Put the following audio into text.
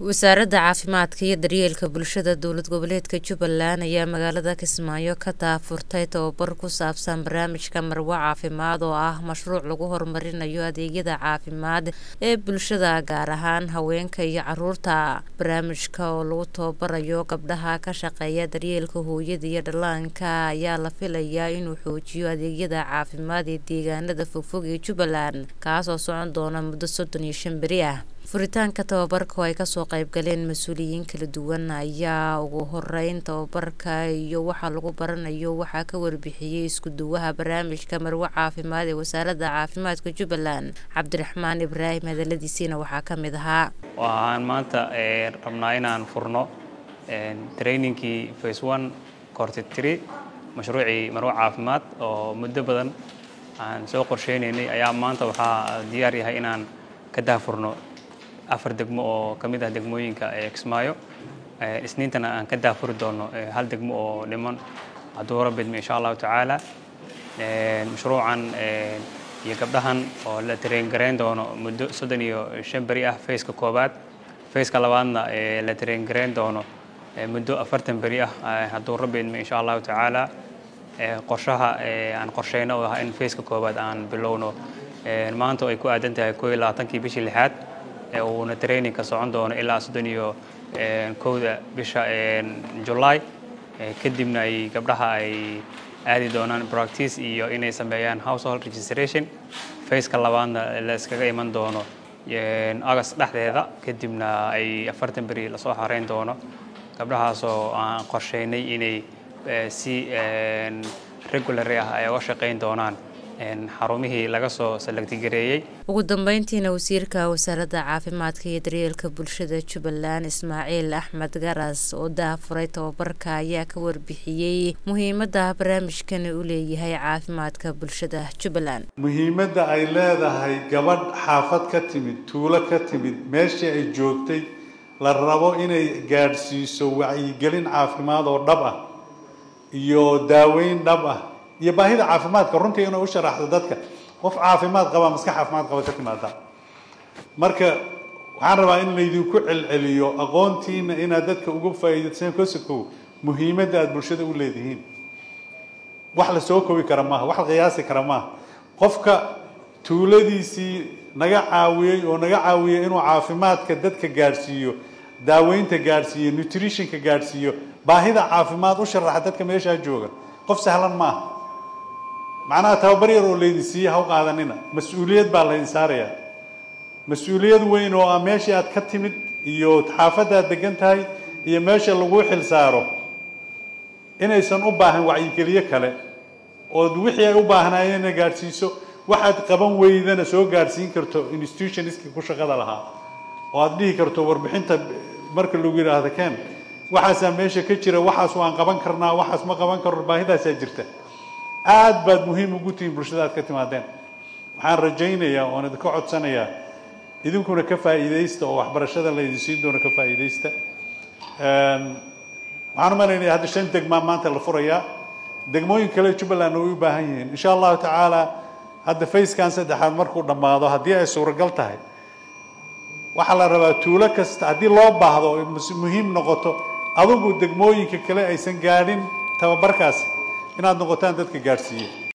wasaaradda caafimaadka iyo daryeelka bulshada dowlad goboleedka Jubbaland ayaa magaalada Kismaayo ka daafurtay tababar ku saabsan barnaamijka Marwo Caafimaad oo ah mashruuc lagu horumarinayo adeegyada caafimaad ee bulshada gaar ahaan haweenka iyo carruurta. Barnaamijka oo lagu tababarayo gabdhaha ka shaqeeya daryeelka hooyada iyo dhallaanka ayaa la filayaa inuu xoojiyo adeegyada caafimaad ee deegaanada fogfog ee Jubbaland kaas oo socon doona muddo 35 beri ah. Furitaanka tababarka oo ay ka soo qayb galeen mas'uuliyiin kala duwan ayaa ugu horeyn tababarka iyo waxa lagu baranayo waxa ka warbixiyay isku duwaha barnaamijka Marwo Caafimaad ee wasaaradda caafimaadka Jubbaland Cabdiraxmaan Ibraahim hadaladiisina waxa ka mid ahaa waxaan maanta rabnaa inaan furno trainingkii phase 1 course 3 mashruuci Marwo Caafimaad oo muddo badan aan soo qorsheynaynay ayaa maanta waxa diyaar yahay inaan ka daafurno 4 degmo oo kamid ah degmooyinka Kismaayo isniintana aan ka daafuri doono hal degmo oo dhiman hadduu rabbi insha Allah taala mashruucan iyo gabdhahan oo la train gareyn doono muddo 35 bari ah phase-ka koobaad phase-ka labaadna la train gareyn doono muddo 40 bari ah hadduu rabbi insha Allah taala qorshaha aan qorsheyno oo in phase-ka koobaad aan bilowno maanta ay ku aadan tahay 22 bishii 6 uuna training ka socon doono ilaa 31 bisha July kadibna ay gabdhaha ay aadi doonaan practice iyo inay sameeyaan household registration phase-ka labaadna la iskaga iman doono August dhexdeeda kadibna ay 40 beri la soo xareyn doono gabdhahaas oo aan qorsheynay inay si regular ah ay uga shaqeyn doonaan xarumihii laga soo select gareeyay. Ugu dambeyntiina wasiirka wasaaradda caafimaadka iyo daryeelka bulshada Jubbaland Ismaaciil Axmed Garas oo daafuray tababarka ayaa ka warbixiyay muhiimadda barnaamijkan uu leeyahay caafimaadka bulshada Jubbaland. Muhiimadda ay leedahay gabadh xaafad ka timid tuulo ka timid meeshii ay joogtay la rabo inay gaarsiiso wacyigelin caafimaad oo dhab ah iyo daaweyn dhab ah iyo baahida caafimaadka runtii inuu u sharaxdo dadka qof caafimaad qaba maskax caafimaad qaba ka timaada marka waxaan rabaa in la idinku celceliyo aqoontiina inaad dadka ugu faa'iideysan koosako muhiimadda aad bulshada u leedihiin wax la soo koobi kara maaha wax la qiyaasi kara maaha qofka tuuladiisii naga caawiyay inuu caafimaadka dadka gaarsiiyo daaweynta gaarsiiyo nutritionka gaarsiiyo baahida caafimaad u sharaxa dadka meesha jooga qof sahlan maaha macnaha tababar yar oo leedin siiya haw qaadanina mas'uuliyad baa la insaaraya mas'uuliyad weyn oo meesha aad ka timid iyo xaafadda degan tahay iyo meesha lagu xil saaro inaysan u baahan wacyigeliye kale oo wixii ay u baahnayeen inay gaarsiiso waxaad qaban weydana soo gaarsiin karto institutionska ku shaqada lahaa oo aad dhihi karto warbixinta marka lagu yiraahdo kan waxaas meesha ka jira waxaas waan qaban karnaa waxaas ma qaban karo baahidaas ay jirta aad baad muhiim ugu tihiin bulshada aad ka timaadeen waxaan rajaynayaa oo idinka codsanayaa idinkuna ka faa'iideysta oo waxbarashada la idin siin doono ka faa'iideysta waxaan maleeyahay hadda 5 degmo maanta la furayaa degmooyin kale Jubbaland oo u baahan yihiin insha Allah taala hadda phase-kan saddexaad markuu dhamaado haddii ay suuragal tahay waxa la rabaa tuulo kasta haddii loo baahdo muhiim noqoto adigu degmooyinka kale aysan gaadhin tababarkaas inaad noqotaan dadka gaarsiiyay